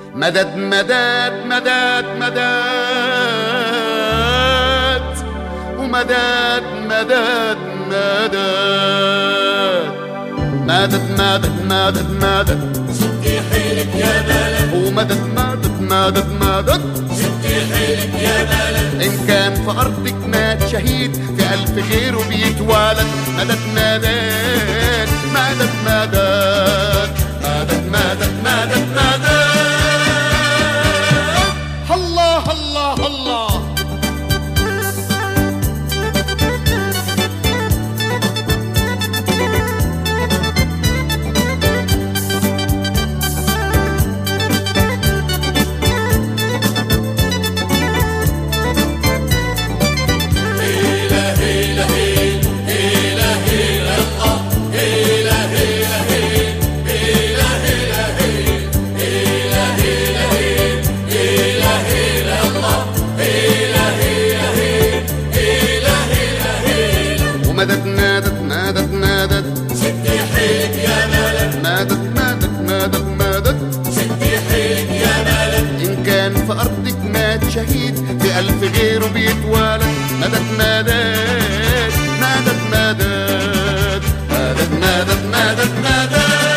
مدد مدد مدد مدد ومدد مدد مدد مدد مدد مدد مدد شدي حيلك يا بلد ومدد مدد مدد مدد شدي حيلك يا بلد إن كان في أرضك مات شهيد في ألف غيره بيتولد مدد مدد مدد مدد مدد مدد مدد مدد الله الله الله مدد مدد مدد مدد شدي حيلك يا بلد مدد مدد مدد مدد شدي حيلك يا بلد إن كان في أرضك مات شهيد في ألف غيره بيتولد مدد مدد مدد مدد مدد مدد مدد مدد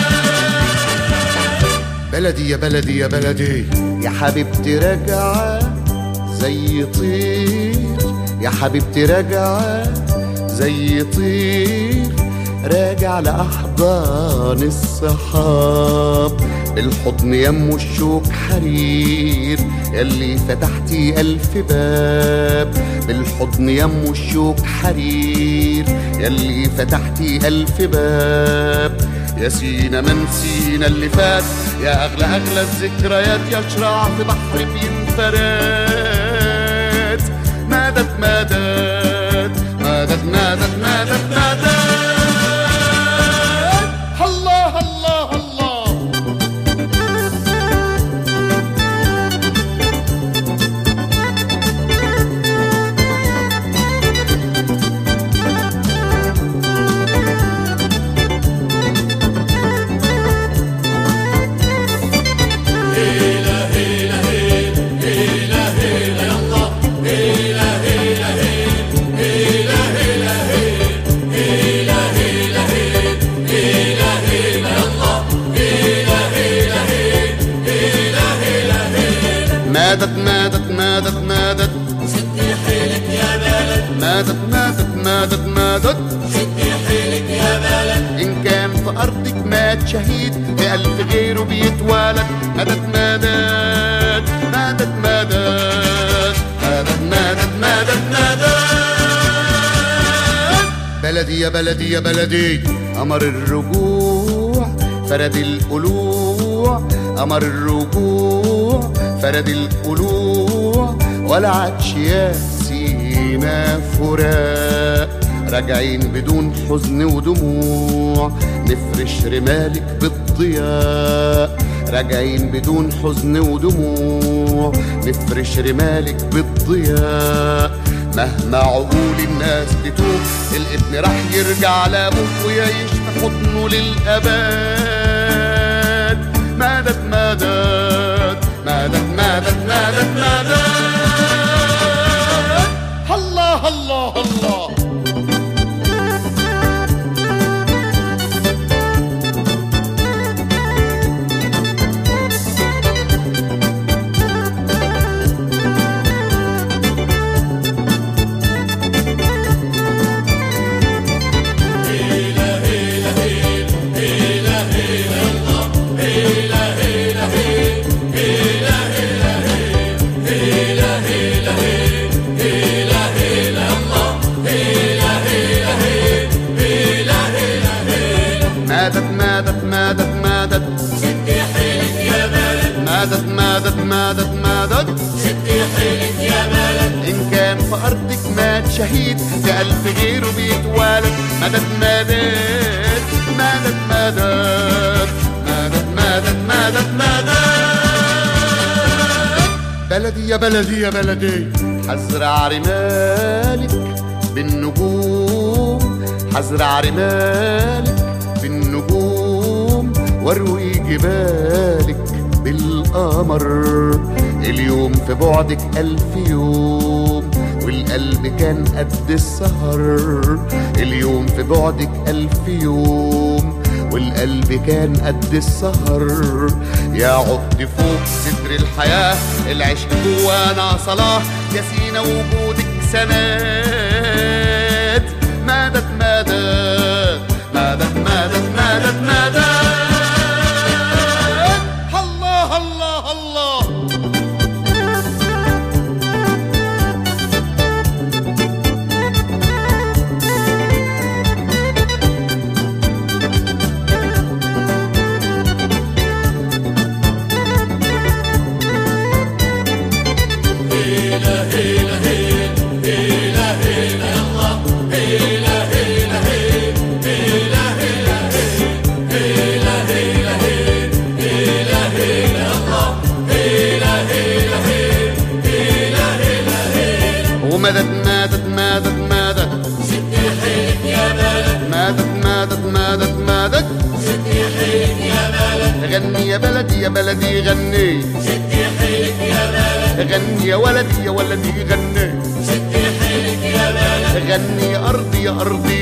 بلدي يا بلدي يا بلدي يا حبيبتي راجعة زي طير يا حبيبتي راجعة زي طير راجع لأحضان الصحاب بالحضن يمو الشوك حرير يلي فتحتي ألف باب بالحضن يمو الشوك حرير يلي فتحتي ألف باب يا سينا من سينا اللي فات يا أغلى الذكريات يا شراع في بحر بينفرات مدد مدد مدد مدد مدد مدد الله الله الله مدد مدد مدد مدد شدي حيلك يا بلد مدد مدد مدد مدد شدي حيلك يا بلد إن كان في أرضك مات شهيد في ألف غيره بيتولد مدد مدد مدد مدد مدد مدد مدد مدد بلدي يا بلدي يا بلدي قمر الرجوع فرد القلوع قمر الرجوع فرد القلوع ولا عادش يا سينا فراق راجعين بدون حزن ودموع نفرش رمالك بالضياء راجعين بدون حزن ودموع نفرش رمالك بالضياء مهما عقول الناس تتوب الابن راح يرجع لابوه ويعيش في حضنه للأبد مدد مدد مدد مدد مدد مدد الله الله الله مدد مدد مدد مدد شدي حيلك يا بلد مدد مدد مدد مدد شدي حيلك يا بلد إن كان في أرضك مات شهيد في ألف غيره بيتولد مدد مدد مدد مدد مدد مدد مدد مدد بلدي يا بلدي يا بلدي حزرع رمالك بالنجوم حزرع رمالك بالنجوم واروي جبالك بالقمر. اليوم في بعدك 1000 يوم والقلب كان قد السهر. اليوم في بعدك 1000 يوم والقلب كان قد السهر. يا عقد فوق ستر الحياة العشق جوانا صلاة. يا سينا وجودك سناد. مدد مدد مدد مدد مدد مدد. الله الله الله. ومدد مدد مدد مدد. شدي حيلك يا بلد. مدد مدد مدد مدد. شدي حيلك يا بلد. غني يا بلدي يا بلدي غني. شدي حيلك يا بلد. غني يا ولدي يا ولدي غني. شدي حيلك يا بلد. غني يا أرضي يا أرضي